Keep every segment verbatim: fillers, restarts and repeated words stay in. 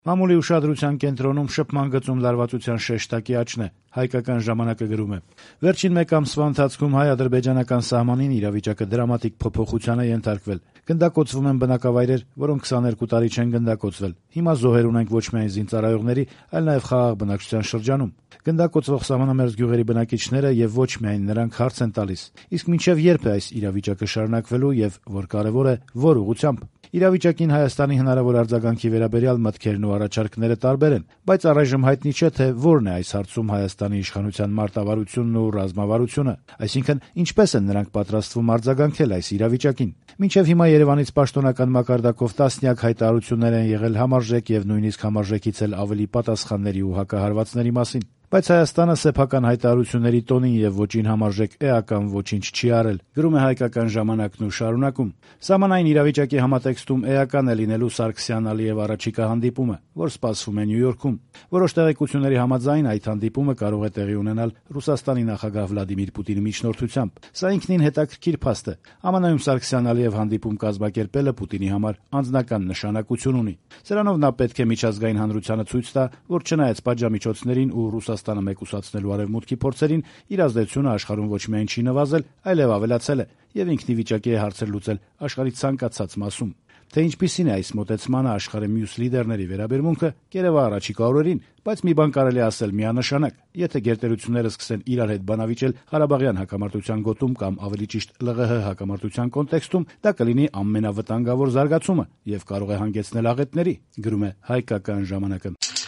Մամուլի ուշադրության կենտրոնում շփման գծում լարվածության շեշտակի աճն է, հայկական ժամանակը գրում է. Վերջին մեկ ամսվա ընթացքում հայ-ադրբեջանական սահմանին իրավիճակը դրամատիկ փոփոխության է ենթարկվել։ Գնդակոծվում են բնակավայրեր, որոնք քսաներկու տարի չեն գնդակոծվել։ Հիմա զոհեր ունենք ոչ միայն զինծառայողների, այլ նաև խաղաղ բնակչության շրջանում։ Գնդակոծվող սահմանամերձ գյուղերի բնակիչները եւ ոչ միայն նրանք հարց են տալիս. իսկ մինչեւ երբ է այս իրավիճակը շարունակվելու եւ, որ կարեւոր է, որ ուղղությամբ։ Իրավիճակին Հայաստանի հնարավոր արձագանքի վերաբերյալ մտքերն ու առաջարկները տարբեր են, բայց առայժմ հայտնի չէ, թե որն է այս հարցում Հայաստանի իշխանության մարտավարությունն ու ռազմավարությունը, այսինքն ինչպես են նրանք պատրաստվում արձագանքել այս իրավիճակին։ Մինչև հիմա Երևանից պաշտոնական մակարդակով տասնյակ հայտարարություններ են եղել համարժեք եւ նույնիսկ համարժեքից էլ ավելի պատասխանների ու հակահարվածների մասին։ Բայց Հայաստանը սեփական հայտարարությունների տոնին եւ ոչին համարժեք էական ոչինչ չի արել, գրում է Հայկական ժամանակն ու շարունակում. Սահմանային իրավիճակի համատեքստում էական է լինելու Սարգսյան-Ալիև առաջիկա հանդիպումը, որ սպասվում է Նյու Յորքում։ Որոշ տեղեկությունների համաձայն այդ հանդիպումը կարող է տեղի ունենալ Ռուսաստանի նախագահ Վլադիմիր Պուտինի միջնորդությամբ։ Սա ինքնին հետաքրքիր փաստ է։ ԱՄՆ-ում Սարգսյան-Ալիև հանդիպում կազմակերպելը Պուտինի համար անձնական նշանակություն ունի։ Սրանով նա պետք է միջազգային հանրությանը ցույց տա, որ չնայած պատժամիջոցներին ու Ռուսաստանը մեկուսացնելու արևմուտքի փորձերին, իր ազդեցությունը աշխարհում ոչ միայն չի նվազել, այլև ավելացել է եւ ինքն ի վիճակի է հարցեր լուծել աշխարհի ցանկացած մասում։ Թե ինչպիսին է այս մոտեցմանը աշխարհի մյուս լիդերների վերաբերմունքը, կերևա առաջիկա օրերին, բայց մի բան կարելի ասել միանշանակ. եթե գերտերությունները սկսեն իրար հետ բանավիճել Ղարաբաղյան հակամարտության գոտում կամ ավելի ճիշտ ԼՂՀ հակամարտության կոնտեքստում, դա կլինի ամենավտանգավոր զարգացումը եւ կարող է հանգեցնել աղետների, գրում է Հայկական ժամանակը։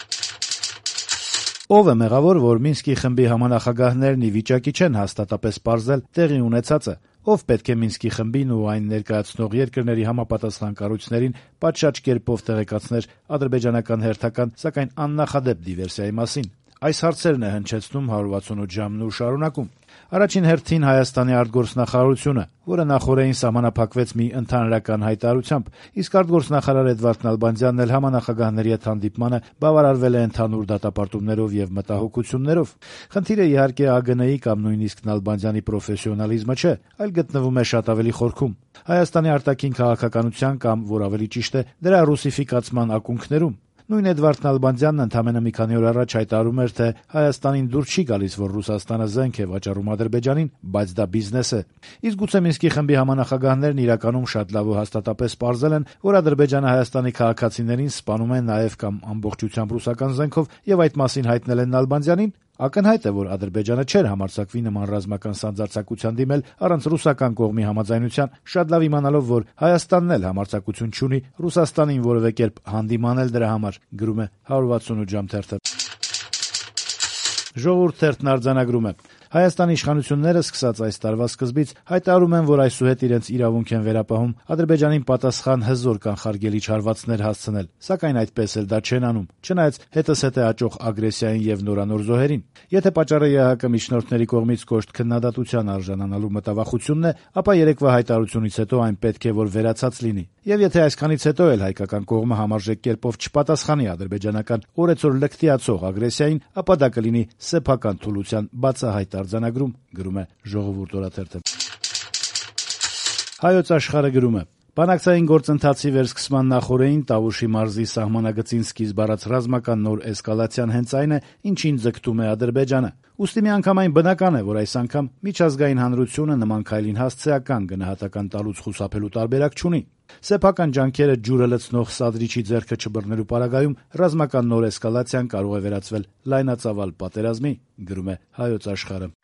Ով է մեղավոր, որ Մինսկի խմբի համանախագահներն ի վիճակի չեն հաստատապես պարզել տեղի ունեցածը, ով պետք է Մինսկի խմբին ու այն ներկայացնող երկրների համապատասխան կառույցներին պատշաճ կերպով տեղեկացներ ադրբեջանական հերթական, սակայն աննախադեպ դիվերսիայի մասին։ Այս հարցերն է հնչեցնում հարյուր վաթսունութ ժամն ու շարունակում։ Առաջին հերթին Հայաստանի արտգործնախարարությունը, որը նախորդին սահմանափակվեց մի ընդհանրական հայտարարությամբ, իսկ արտգործնախարար Էդվարդ Նալբանդյանն էլ համանախագահների հետ հանդիպմանը բավարարվել է ընդհանուր դատապարտումներով եւ մտահոգություններով։ Խնդիրը իհարկե ԱԳՆ-ի կամ նույնիսկ Նալբանդյանի պրոֆեսիոնալիզմը չէ, այլ գտնվում է շատ ավելի խորքում։ Հայաստանի արտաքին քաղաքականության կամ, որ ավելի ճիշտ է, դրա ռուսիֆիկացման ակունքներում։ Նույն Էդվարդ Նալբանդյանն ընդամենը մի քանի օր առաջ հայտարարում էր, թե Հայաստանին դուր չի գալիս, որ Ռուսաստանը զենք է վաճառում Ադրբեջանին, բայց դա բիզնես է։ Իսկ գուցե Մինսկի խմբի համանախագահներն իրականում շատ լավ ու հաստատապես պարզել են, որ Ադրբեջանը Հայաստանի քաղաքացիներին սպանում է նաև կամ ամբողջությամբ ռուսական զենքով եւ այդ մասին հայտնել են Նալբանդյանին։ Ակնհայտ է, որ Ադրբեջանը չէր համարձակվի նման ռազմական սանձարձակության դիմել առանց ռուսական կողմի համաձայնության, շատ լավ իմանալով, որ Հայաստանն էլ համարձակություն չունի Ռուսաստանին որևէ կերպ հանդիմանել դրա համար, գրում է հարյուր վաթսունութ ժամ թերթը։ Ժողովուրդ թերթն արձանագրում է. Հայաստանի իշխանությունները սկսած այս տարվա սկզբից հայտարարում են, որ այսուհետ իրենց իրավունք են վերապահում Ադրբեջանին պատասխան հզոր կանխարգելիչ հարվածներ հասցնել, սակայն այդպես էլ դա չեն անում, չնայած հետզհետե աճող ագրեսիային եւ նորանոր զոհերին։ Եթե պատճառը ԵԱՀԿ միջնորդների կողմից կոշտ քննադատության արժանանալու մտավախությունն է, ապա երեկվա հայտարարությունից հետո այն պետք է որ վերացած լինի։ Եվ եթե այսքանից հետո էլ հայկական կողմը համարժեք կերպով չպատասխանի ադրբեջանական օրեցօր լկտիացող ագրեսիային, ապա դա կլինի սեփական թուլության բացահայտ արձանագրում, գրում է Ժողովուրդ օրաթերթը։ Հայոց աշխարհը գրում է. Բանակցային գործընթացի վերսկսման նախօրեին Տավուշի մարզի սահմանագծին սկիզբ առած ռազմական նոր էսկալացիան հենց այն է, ինչին ձգտում է Ադրբեջանը։ Ուստի միանգամայն բնական է, որ այս անգամ միջազգային հանրությունը նման քայլին հասցեական գնահատական տալուց խուսափելու տարբերակ չունի։ Սեփական ջանքերը ջուրը լցնող Սադրիչի ձեռքը չբռնելու պարագայում ռազմական նոր էսկալացիան կարող է վերածվել լայնածավալ պատերազմի, գրում է Հայոց աշխարհը։